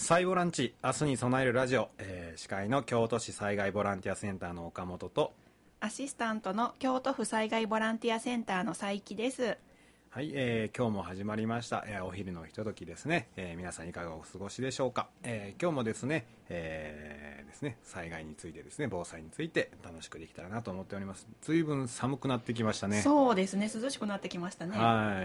災ボランチ、明日に備えるラジオ、司会の京都市災害ボランティアセンターの岡本と、 アシスタントの京都府災害ボランティアセンターの佐伯です。 はい、今日も始まりました、お昼のひとときですね、皆さんいかがお過ごしでしょうか。今日もですね、災害についてですね、防災について楽しくできたらなと思っております。随分寒くなってきましたね。 そうですね、涼しくなってきましたね。 はい、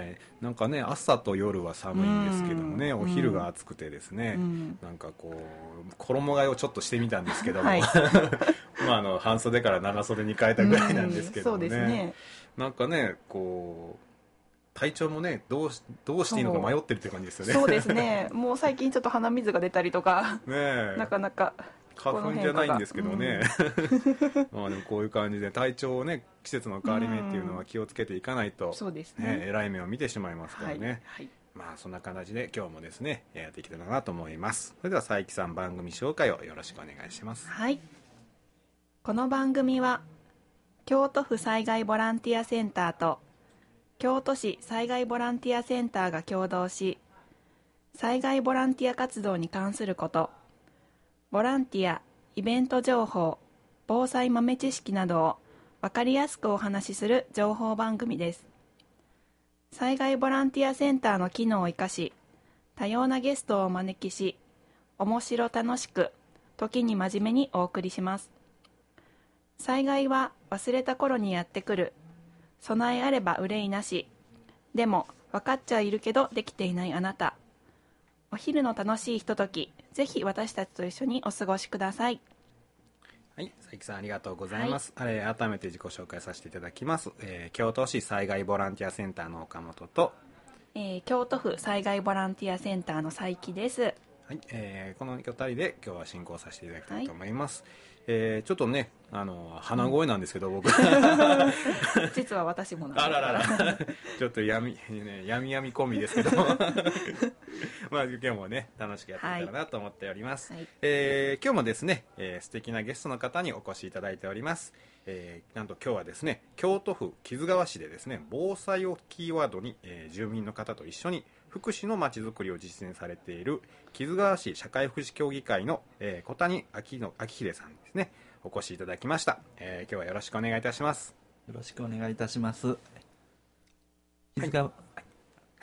なんかね、朝と夜は寒いんですけどもね、お昼が暑くてですね、なんかこう衣替えをちょっとしてみたんですけども、はい、半袖から長袖に変えたぐらいなんですけどもね、そうですね、なんかね、こう体調もね、どうしていいのか迷ってるって感じですよね。 そうですね、もう最近ちょっと鼻水が出たりとかね、なかなか花粉じゃないんですけどね、まあでもこういう感じで体調をね、季節の変わり目っていうのは気をつけていかないと、 そうですね、 えらい目を見てしまいますからね、 はいはい、 まあそんな形で今日もですねやっていきたいなと思います。それでは佐伯さん、番組紹介をよろしくお願いします。 はい、この番組は京都府災害ボランティアセンターと京都市災害ボランティアセンターが共同し、災害ボランティア活動に関すること、ボランティア、イベント情報、防災豆知識などを分かりやすくお話しする情報番組です。災害ボランティアセンターの機能を生かし、多様なゲストをお招きし、面白楽しく、時に真面目にお送りします。災害は忘れた頃にやってくる。備えあれば憂いなし。でも分かっちゃいるけどできていないあなた。お昼の楽しいひととき、ぜひ私たちと一緒にお過ごしください。 はい、佐伯さんありがとうございます。はい、改めて自己紹介させていただきます。京都市災害ボランティアセンターの岡本と、 京都府災害ボランティアセンターの佐伯です。 はい、この2人で今日は進行させていただきたいと思います。はい、ちょっとね、鼻声なんですけど、僕実は私もなんです。 あらららちょっとやみ込みですけどまあ今日もね楽しくやっていけたらなと思っております。はい、今日もですね、素敵なゲストの方にお越しいただいております。なんと今日はですね、京都府木津川市でですね、防災をキーワードに、住民の方と一緒に福祉のまちづくりを実践されている木津川市社会福祉協議会の、小谷明秀さんですね、お越しいただきました。今日はよろしくお願いいたします。 よろしくお願いいたします。 はい、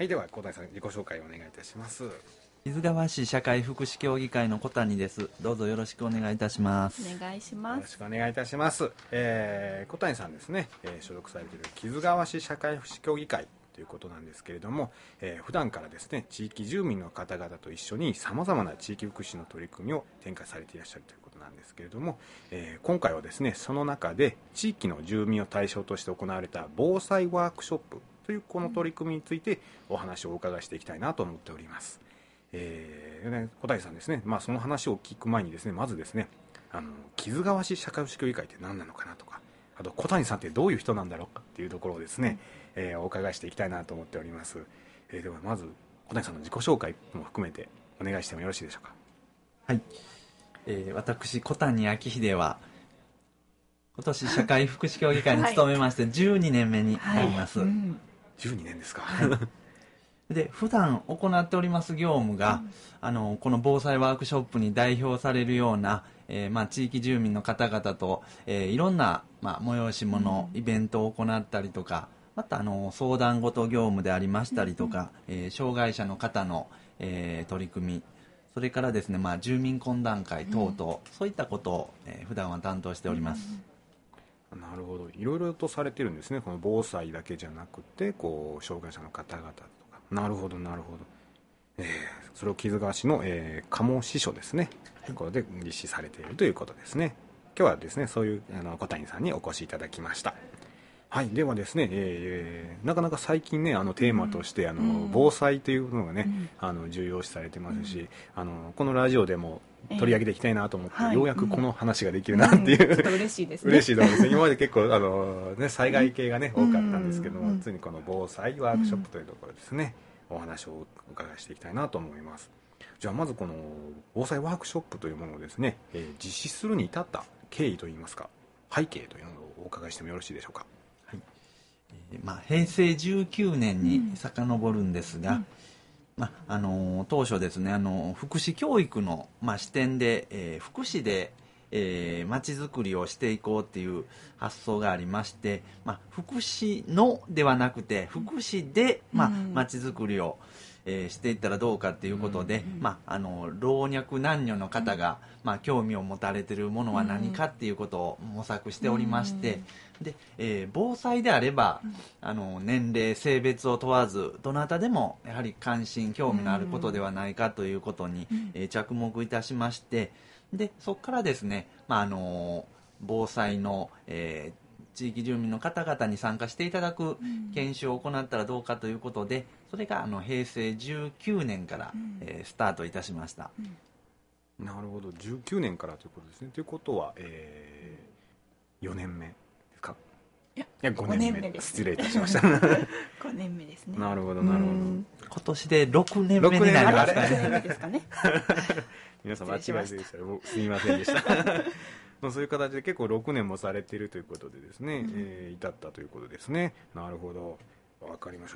では小谷さん、自己紹介をお願いいたします。 木津川市社会福祉協議会の小谷です。どうぞよろしくお願いいたします。 お願いします。 よろしくお願いいたします。小谷さんですね、所属されている木津川市社会福祉協議会ということなんですけれども、普段からですね、地域住民の方々と一緒にさまざまな地域福祉の取り組みを展開されていらっしゃるということなんですけれども、今回はですね、その中で地域の住民を対象として行われた防災ワークショップというこの取り組みについてお話をお伺いしていきたいなと思っております。小谷さんですね、その話を聞く前にですね、まずですね、木津川市社会福祉協議会って何なのかなとか、あと小谷さんってどういう人なんだろうかっていうところをですね、お伺いしていきたいなと思っております。ではまず小谷さんの自己紹介も含めてお願いしてもよろしいでしょうか。 はい、私小谷明秀は今年社会福祉協議会に勤めまして12年目になります。 12年ですか。 で普段行っております業務が、この防災ワークショップに代表されるような、地域住民の方々と、いろんな、催し物、イベントを行ったりとか、また相談事業務でありましたりとか、障害者の方の、取り組み、それからですね、住民懇談会等々、そういったことを、普段は担当しております。 なるほど、いろいろとされてるんですね。この防災だけじゃなくて、こう障害者の方々とか。なるほどなるほど。それを木津川市の、鴨支所ですね、ところで実施されているということですね。今日はですね、そういう小谷さんにお越しいただきました。はい、ではですね、なかなか最近ね、テーマとして、防災というのがね、重要視されてますし、このラジオでも取り上げていきたいなと思って、ようやくこの話ができるなっていう、 ちょっと嬉しいですね。 嬉しいと思いますね。今まで結構災害系がね、多かったんですけども、ついにこの防災ワークショップというところですね、お話をお伺いしていきたいなと思います。じゃあまずこの防災ワークショップというものをですね、実施するに至った経緯といいますか、背景というのをお伺いしてもよろしいでしょうか。 平成19年に遡るんですが、 当初ですね福祉教育の、視点で、福祉でまちづくりをしていこうっていう発想がありまして、福祉のではなくて福祉でまちづくりを、していったらどうかっていうことで、老若男女の方が、興味を持たれているものは何かっていうことを模索しておりまして、で、防災であれば年齢性別を問わずどなたでもやはり関心興味のあることではないかということに、着目いたしまして、でそこからですね、防災の、地域住民の方々に参加していただく研修を行ったらどうかということで、それが平成19年から、スタートいたしました。 なるほど、19年からということですね。ということは、4年目ですか？いや5年目です、失礼いたしました 5年目ですね。 なるほどなるほど。 今年で6年目になりますかね。 6年目ですかね皆さん間違いでしたらすみませんでしたそういう形で結構6年もされているということでですね、至ったということですね。なるほど、わかりました。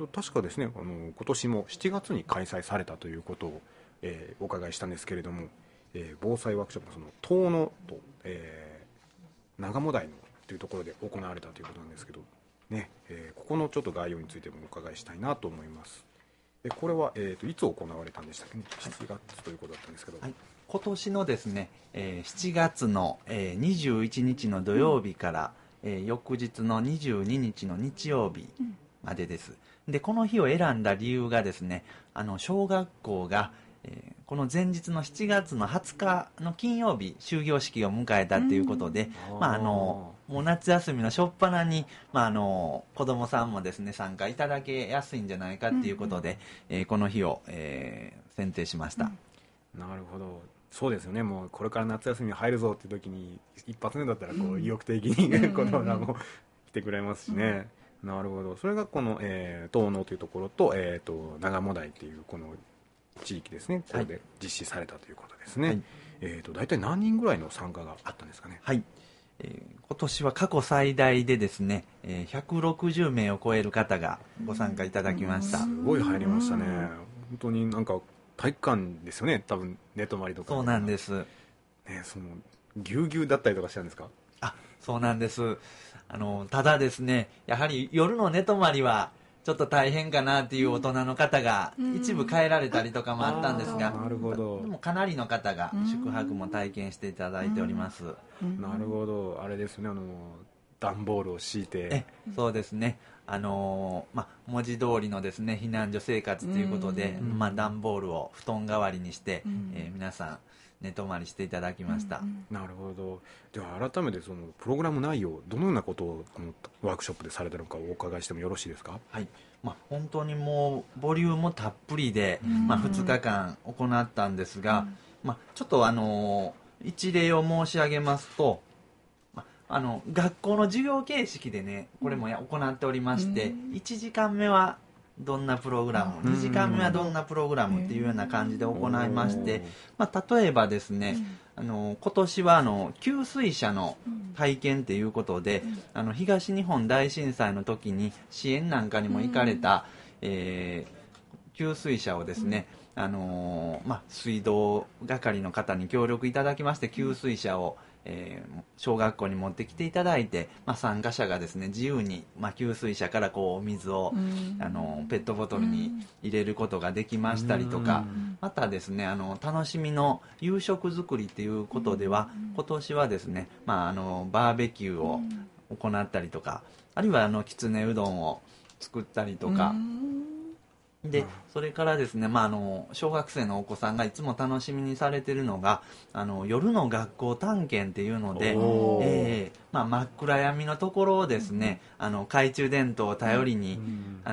確かですね、今年も7月に開催されたということを、お伺いしたんですけれども、防災ワークショップの遠野と、長茂台のというところで行われたということなんですけどね、ここのちょっと概要についてもお伺いしたいなと思います。これは、いつ行われたんでしたっけね。7月ということだったんですけど、 はい、今年のですね、7月の、21日の土曜日から、翌日の22日の日曜日までです。でこの日を選んだ理由がですね、小学校が、この前日の7月の20日の金曜日終業式を迎えたということで、もう夏休みの初っ端に、子どもさんもですね参加いただけやすいんじゃないかということで、この日を、選定しました。 なるほど、そうですよね。もうこれから夏休み入るぞっていう時に一発目だったらこう意欲的に子供らも来てくれますしね。なるほど、それがこの、遠野というところと、長茂台っていうこの地域ですね、これで実施されたということですね。はい、大体何人ぐらいの参加があったんですかね。 はい、今年は過去最大でですね、160名を超える方がご参加いただきました。 すごい入りましたね。本当になんか体育館ですよね、多分寝泊まりとか。 そうなんです、ね、 そのぎゅうぎゅうだったりとかしたんですか？ そうなんです。ただですね、やはり夜の寝泊まりはちょっと大変かなっていう大人の方が一部帰られたりとかもあったんですが、 なるほど。 でもかなりの方が宿泊も体験していただいております。 なるほど、あれですね、段ボールを敷いて。 そうですね、文字通りのですね避難所生活ということで、段ボールを布団代わりにして、皆さん寝泊まりしていただきました。 なるほど。では改めてそのプログラム内容、どのようなことをこのワークショップでされたのかお伺いしてもよろしいですか？ はい、本当にもうボリュームたっぷりで、2日間行ったんですが、ちょっと一例を申し上げますと、学校の授業形式でねこれも行っておりまして、1時間目はどんなプログラム、2時間目はどんなプログラムっていうような感じで行いまして、例えばですね、今年は給水車の体験っていうことで、東日本大震災の時に支援なんかにも行かれた、給水車をですね、水道係の方に協力いただきまして給水車を小学校に持ってきていただいて、参加者がですね自由に、給水車からこうお水を、ペットボトルに入れることができましたりとか、またですね楽しみの夕食作りっていうことでは、今年はですね、バーベキューを行ったりとか、あるいはきつねうどんを作ったりとかで、それからですね、小学生のお子さんがいつも楽しみにされているのが夜の学校探検っていうので、真っ暗闇のところをですね、懐中電灯を頼りに、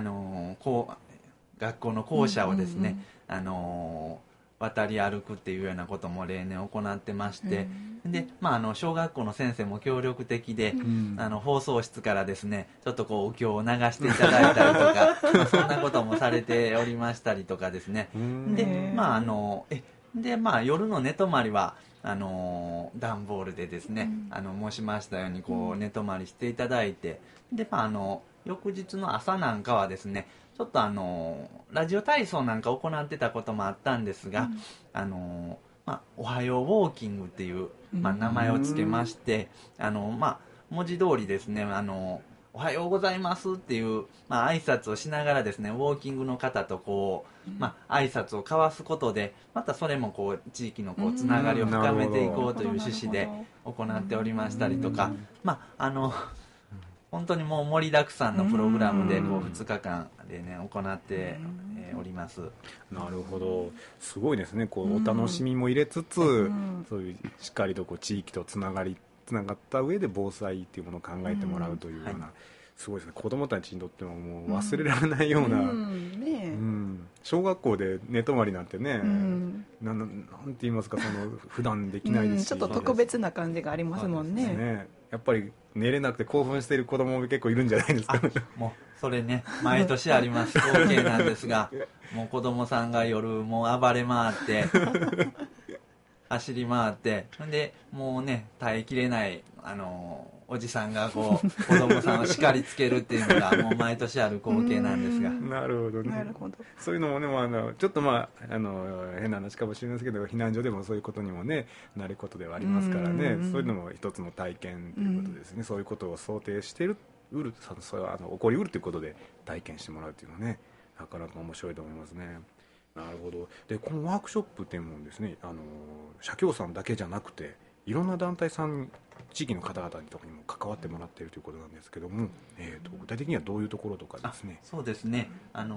学校の校舎をですね、渡り歩くっていうようなことも例年行ってまして、で、小学校の先生も協力的で、放送室からですねちょっとこうお経を流していただいたりとかそんなこともされておりましたりとかですね。で、夜の寝泊まりは段ボールでですね、申しましたようにこう寝泊まりしていただいて、で、翌日の朝なんかはですねちちょっとラジオ体操なんか行ってたこともあったんですが、おはようウォーキングっていう、名前をつけまして、文字通りですね、おはようございますっていう、挨拶をしながらですね、ウォーキングの方とこう、挨拶を交わすことで、またそれもこう地域のこうつながりを深めていこうという趣旨で行っておりましたりとか、本当にもう盛りだくさんのプログラムでこう2日間でね行っております。 なるほど、すごいですね。こうお楽しみも入れつつ、そういうしっかりとこう地域とつながった上で防災っていうものを考えてもらうというような、すごいですね。子どもたちにとってももう忘れられないような、小学校で寝泊まりなんてね、なんて言いますか、その普段できないですし、 ちょっと特別な感じがありますもんね。 やっぱり寝れなくて興奮している子供も結構いるんじゃないですか。 もうそれね、毎年あります光景なんですが、もう子供さんが夜もう暴れ回って走り回って、でもうね耐えきれないおじさんがこう子供さんを叱りつけるっていうのがもう毎年ある光景なんですが。 なるほどね。そういうのもね、ちょっと変な話かもしれないですけど、避難所でもそういうことにもねなることではありますからね、そういうのも一つの体験ということですね。そういうことを想定してそれは起こりうるということで体験してもらうというのはね、なかなか面白いと思いますね。なるほど。でこのワークショップっていうものですね、社協さんだけじゃなくていろんな団体さん、地域の方々にとかにも関わってもらっているということなんですけども、具体的にはどういうところとかですね。 そうですね、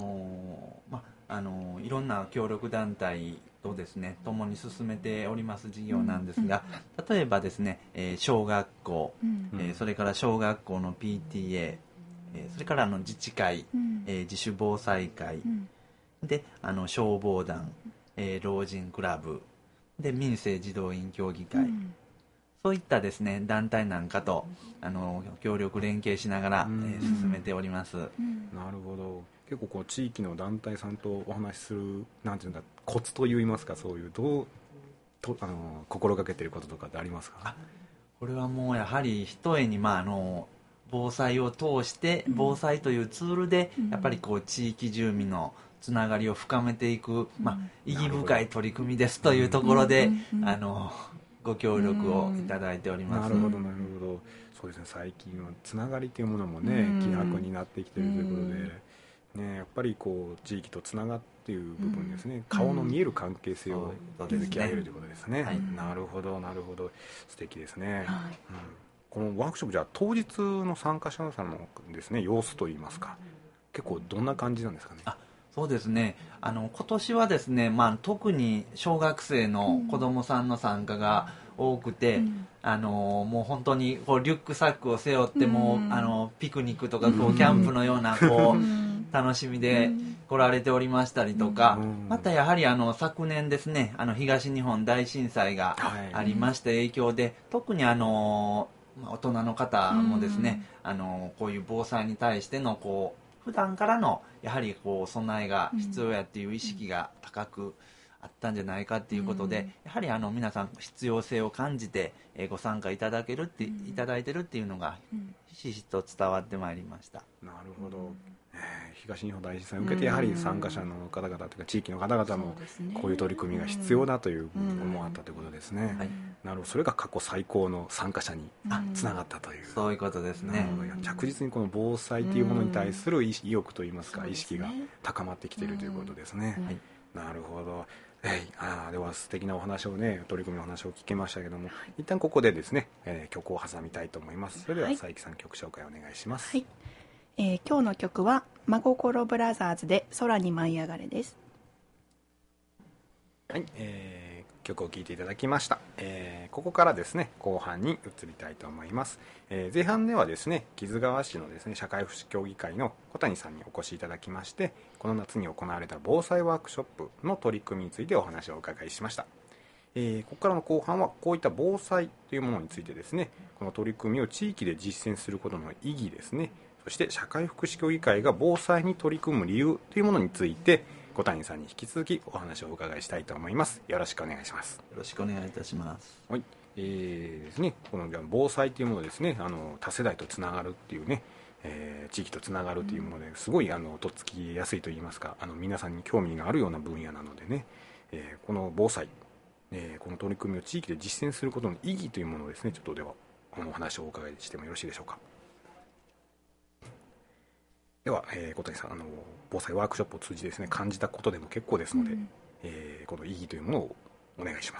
いろんな協力団体とですね共に進めております事業なんですが、例えばですね、小学校、それから小学校の PTA、それから自治会、自主防災会、で消防団、老人クラブで民生児童員協議会、そういったですね団体なんかと協力連携しながら、進めております。 なるほど。結構こう地域の団体さんとお話しするなんていうんだコツといいますか、そういう心がけていることとかってありますか？ これはもうやはりひとえに防災を通して防災というツールでやっぱりこう地域住民のつながりを深めていく、意義深い取り組みですというところでご協力をいただいております。 なるほどなるほど。そうですね、最近はつながりというものもね希薄になってきているということで、やっぱりこう地域とつながっていう部分ですね、顔の見える関係性を築き上げるということですね。なるほどなるほど、素敵ですね。このワークショップじゃ当日の参加者さんのですね様子といいますか、結構どんな感じなんですかね？ そうですね、今年はですね、特に小学生の子どもさんの参加が多くて、もう本当にこうリュックサックを背負ってもピクニックとかこうキャンプのようなこう楽しみで来られておりましたりとか、またやはり昨年ですね東日本大震災がありました影響で、特に大人の方もですねこういう防災に対してのこう普段からのやはりこう備えが必要やっていう意識が高くあったんじゃないかっていうことで、やはり皆さん必要性を感じてご参加いただいてるっていうのがひしひしと伝わってまいりました。 なるほど。東日本大震災を受けてやはり参加者の方々というか地域の方々もこういう取り組みが必要だという思われたということですね。なるほど。それが過去最高の参加者につながったという、 そういうことですね。 着実にこの防災というものに対する意欲といいますか、意識が高まってきているということですね。なるほど。では素敵なお話をね、取り組みの話を聞けましたけども、一旦ここでですね、曲を挟みたいと思います。それでは佐伯さん、曲紹介お願いします。 今日の曲は真心ブラザーズで空に舞い上がれです。 曲を聴いていただきました。ここからですね後半に移りたいと思います。前半ではですね木津川市のですね社会福祉協議会の小谷さんにお越しいただきまして、この夏に行われた防災ワークショップの取り組みについてお話をお伺いしました。ここからの後半はこういった防災というものについてですね、この取り組みを地域で実践することの意義ですね、そして社会福祉協議会が防災に取り組む理由というものについて小谷さんに引き続きお話をお伺いしたいと思います。よろしくお願いします。 よろしくお願いいたします。 はい。ですね、この防災というものですね、多世代とつながるっていうね、 地域とつながるというものですごいとっつきやすいといいますか、皆さんに興味があるような分野なのでね、この防災、この取り組みを地域で実践することの意義というものをですね、ちょっとではこのお話をお伺いしてもよろしいでしょうか。では、小谷さん、防災ワークショップを通じてですね、感じたことでも結構ですので、この意義というものをお願いします。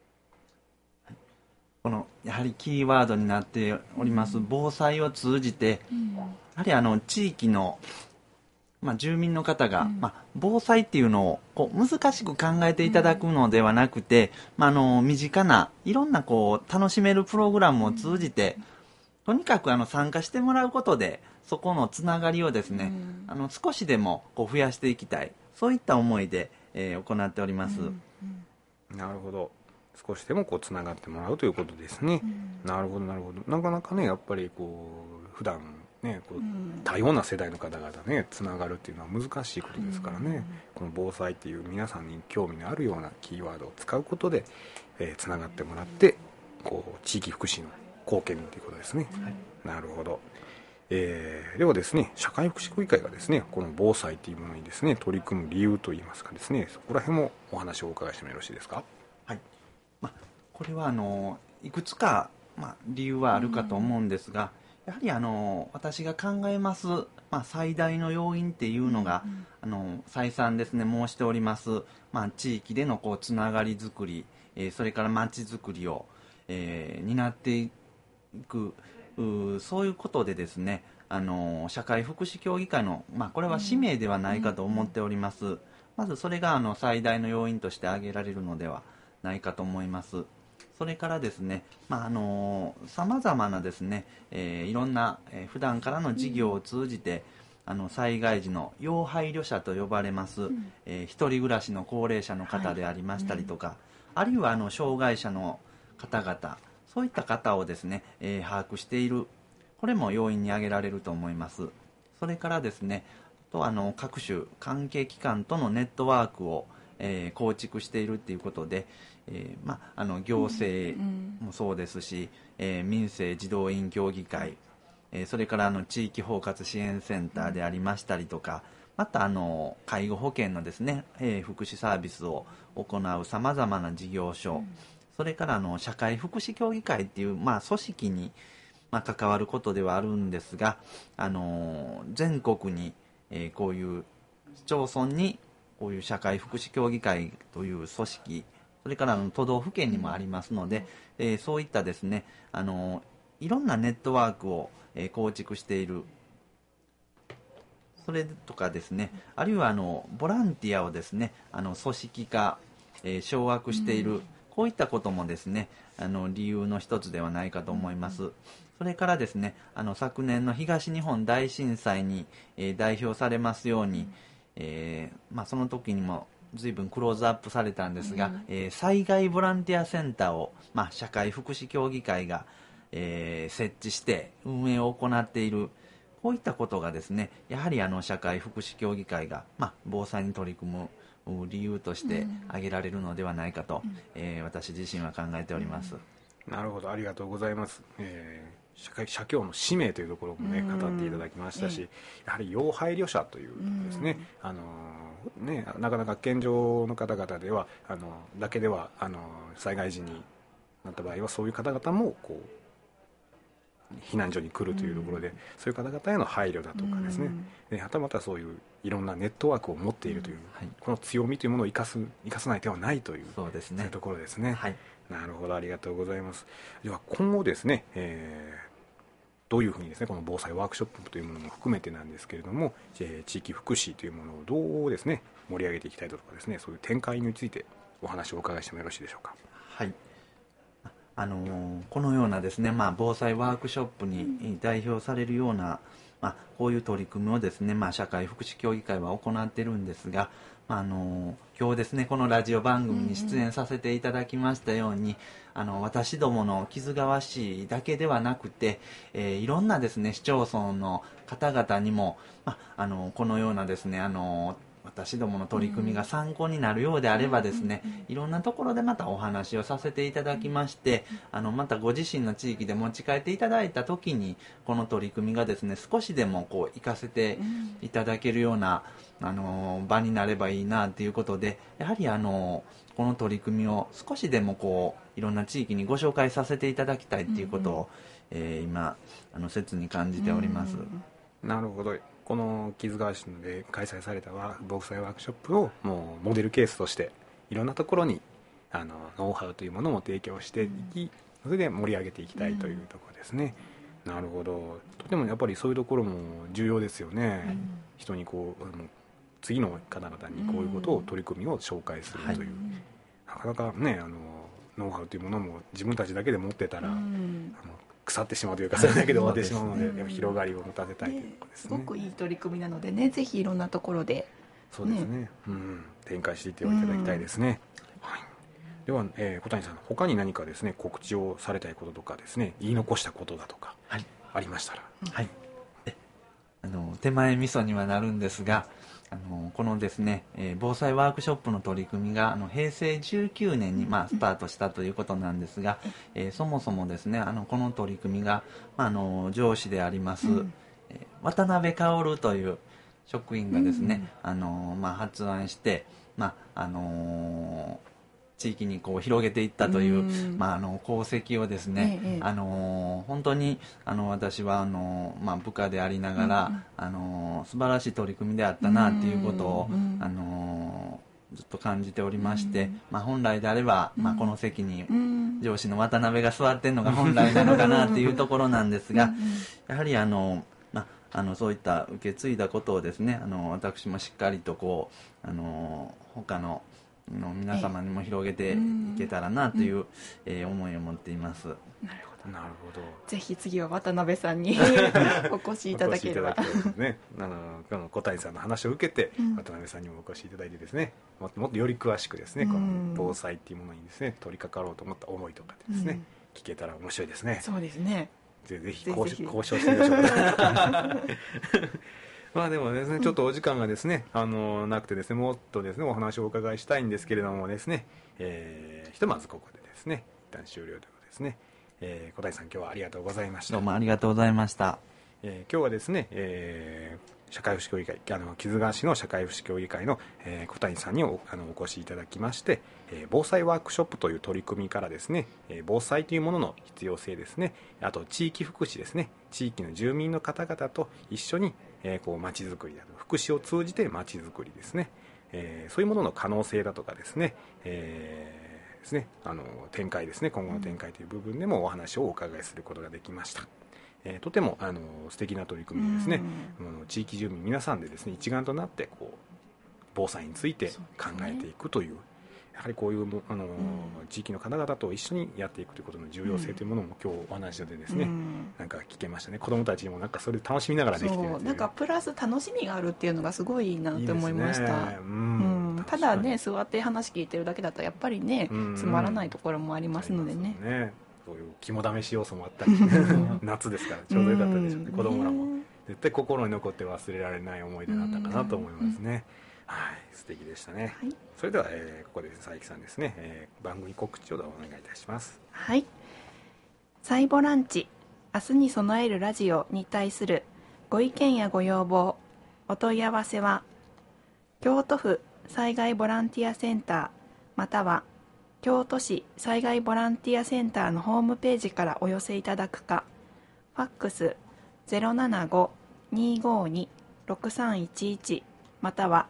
このやはりキーワードになっております防災を通じて、やはり地域の、住民の方が、防災っていうのをこう難しく考えていただくのではなくて、身近ないろんなこう楽しめるプログラムを通じて、とにかく参加してもらうことでそこのつながりをですね、少しでもこう増やしていきたい、そういった思いで、行っております。 なるほど。少しでもこうつながってもらうということですね。なるほどなるほど。なかなかね、やっぱりこう普段ね、こう多様な世代の方々ねつながるっていうのは難しいことですからね、この防災っていう皆さんに興味のあるようなキーワードを使うことで、つながってもらってこう地域福祉の貢献ということですね。なるほど。ではですね、社会福祉協議会がですね、この防災というものにですね取り組む理由といいますかですね、そこら辺もお話をお伺いしてもよろしいですか。 はい。これはいくつか、理由はあるかと思うんですが、やはり私が考えます、最大の要因っていうのが、再三ですね申しております、地域でのこうつながりづくり、それから町づくりを、担っていく、そういうことでですね、社会福祉協議会の、これは使命ではないかと思っております。まずそれが最大の要因として挙げられるのではないかと思います。それからですね、さまざまなですね、いろんな、普段からの事業を通じて、災害時の要配慮者と呼ばれます、一人暮らしの高齢者の方でありましたりとか、あるいは障害者の方々、そういった方をですね、把握している、これも要因に挙げられると思います。それからですね、と各種関係機関とのネットワークを、構築しているということで、行政もそうですし、民生児童院協議会、それから地域包括支援センターでありましたりとか、また介護保険のですね、福祉サービスを行うさまざまな事業所、それから社会福祉協議会っていう、組織に、関わることではあるんですが、全国に、こういう市町村にこういう社会福祉協議会という組織、それから都道府県にもありますので、そういったですね、いろんなネットワークを、構築している、それとかですね、あるいはボランティアをですね、組織化、掌握している、こういったこともですね、理由の一つではないかと思います。それからですね、昨年の東日本大震災に、代表されますように、その時にも随分クローズアップされたんですが、災害ボランティアセンターを、社会福祉協議会が、設置して運営を行っている、こういったことがですね、やはり社会福祉協議会が、防災に取り組む理由として挙げられるのではないかと、私自身は考えております。 なるほど、ありがとうございます。社協の使命というところもね語っていただきましたし、やはり要配慮者というですね、なかなか健常の方々ではだけでは災害時になった場合はそういう方々もこう避難所に来るというところで、そういう方々への配慮だとかですね、はたまたそういういろんなネットワークを持っているという、この強みというものを生かさない手はないという、そういうところですね。なるほど、ありがとうございます。では今後ですね、どういうふうにですねこの防災ワークショップというものも含めてなんですけれども、地域福祉というものをどうですね盛り上げていきたいとかですね、そういう展開についてお話をお伺いしてもよろしいでしょうか。 はい。このようなですね、防災ワークショップに代表されるような、こういう取り組みをですね、社会福祉協議会は行っているんですが、今日ですねこのラジオ番組に出演させていただきましたように、私どもの木津川市だけではなくて、いろんなですね市町村の方々にも、このようなですね私どもの取り組みが参考になるようであればですね、いろんなところでまたお話をさせていただきまして、またご自身の地域で持ち帰っていただいた時にこの取り組みがですね少しでもこう活かせていただけるような、場になればいいなということで、やはりこの取り組みを少しでもこういろんな地域にご紹介させていただきたいということを、今切に感じております。 なるほど。この木津川市で開催された防災ワークショップをもうモデルケースとしていろんなところにノウハウというものも提供していき、それで盛り上げていきたいというところですね。なるほど。とてもやっぱりそういうところも重要ですよね。人にこう次の方々にこういうことを取り組みを紹介するという、なかなかねノウハウというものも自分たちだけで持ってたら、腐ってしまうというかそれだけで終わってしまうので、やっぱ広がりを持たせたいということですね。 すごくいい取り組みなのでね、ぜひいろんなところでそうですね、展開していっていただきたいですね。はい、では、小谷さん、他に何かですね告知をされたいこととかですね、言い残したことだとか、ありましたら。 はい、手前味噌にはなるんですが、このですね、防災ワークショップの取り組みが平成19年にスタートしたということなんですが、そもそもですねこの取り組みが、上司であります、渡辺薫という職員がですね、発案して、地域にこう広げていったという、功績をですね、本当に私は部下でありながら、素晴らしい取り組みであったなということを、ずっと感じておりまして、本来であれば、この席に上司の渡辺が座ってるのが本来なのかなというところなんですが、やはりそういった受け継いだことをですね、私もしっかりとこう他の皆様にも広げていけたらなという、思いを持っています。 なるほど、 なるほど。 ぜひ次は渡辺さんにお越しいただければ。 ね、小谷さんの話を受けて、渡辺さんにもお越しいただいてですね、もっとより詳しくですね、この防災っていうものにですね取り掛かろうと思った思いとかでですね、聞けたら面白いですね。 そうですね。 ぜひ交渉してみましょう。でもですね、ちょっとお時間がですね、なくてですね、もっとですねお話をお伺いしたいんですけれどもですね、ひとまずここでですね一旦終了ということですね。小谷さん、今日はありがとうございました。 どうもありがとうございました。 今日はですね、社会福祉協議会木津川市の社会福祉協議会の、小谷さんにお越しいただきまして、防災ワークショップという取り組みからですね、防災というものの必要性ですね、あと地域福祉ですね、地域の住民の方々と一緒に街づくりだとか福祉を通じて街づくりですね、そういうものの可能性だとかですね、ですね展開ですね、今後の展開という部分でもお話をお伺いすることができました。とても素敵な取り組みですね。地域住民皆さんでですね一丸となって防災について考えていくという、やはりこういう地域の方々と一緒にやっていくということの重要性というものも今日お話でですね、なんか聞けましたね。子どもたちにもなんかそれで楽しみながらできているという、 なんかプラス楽しみがあるっていうのがすごいなって思いました。ただね、座って話聞いてるだけだとやっぱりね、つまらないところもありますのでね。 そういう肝試し要素もあったり夏ですからちょうどよかったでしょうね。子供らも絶対心に残って忘れられない思い出だったかなと思いますね。はい、素敵でしたね。それでは、ここで佐伯さんですね、番組告知をお願いいたします。 はい、サイボランチ明日に備えるラジオに対するご意見やご要望、お問い合わせは京都府災害ボランティアセンターまたは京都市災害ボランティアセンターのホームページからお寄せいただくか、ファックス 075-252-6311 または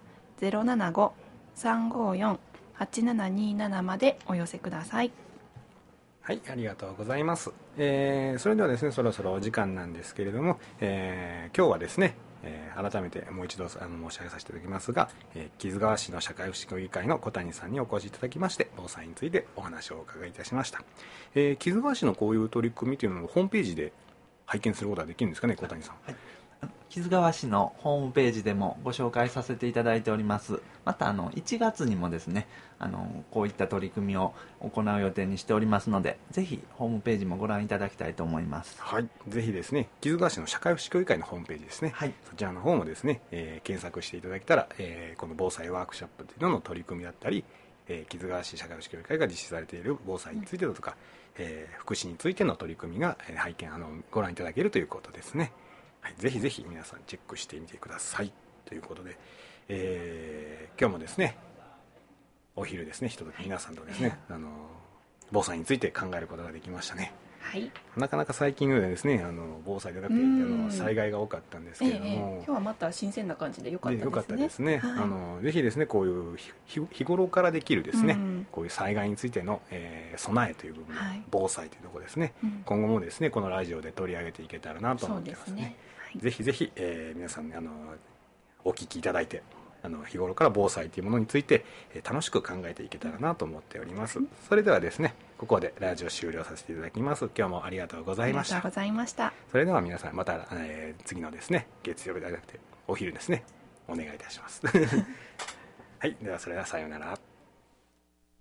075-354-8727 までお寄せください。 はい、ありがとうございます。それではですね、そろそろお時間なんですけれども、今日はですね、改めてもう一度申し上げさせていただきますが、木津川市の社会福祉協議会の小谷さんにお越しいただきまして防災についてお話をお伺いいたしました。木津川市のこういう取り組みというのをホームページで拝見することができるんですかね、小谷さん。 はい、 木津川市のホームページでもご紹介させていただいております。また1月にもですねこういった取り組みを行う予定にしておりますので、ぜひホームページもご覧いただきたいと思います。 はい、ぜひですね木津川市の社会福祉協議会のホームページですね、 はい、 そちらの方もですね、検索していただけたら、この防災ワークショップというのの取り組みだったり、木津川市社会福祉協議会が実施されている防災についてだとか、福祉についての取り組みが、ご覧いただけるということですね。はい、ぜひぜひ皆さんチェックしてみてくださいということで、今日もですねお昼ですねひととき皆さんとですね、防災について考えることができましたね。 はい、 なかなか最近のようですね防災でなくて災害が多かったんですけれども、 今日はまた新鮮な感じで良かったですね。 良かったですね、 はい、 ぜひですねこういう日頃からできるですね、こういう災害についての、備えという部分、はい、防災というところですね、今後もですねこのラジオで取り上げていけたらなと思ってますね。ぜひぜひ、皆さんねお聞きいただいて日頃から防災というものについて楽しく考えていけたらなと思っております。それではですねここでラジオ終了させていただきます。今日もありがとうございました。 ありがとうございました。 それでは皆さんまた、次のですね月曜日ではなくてお昼ですねお願いいたしますはい、ではそれではさようなら。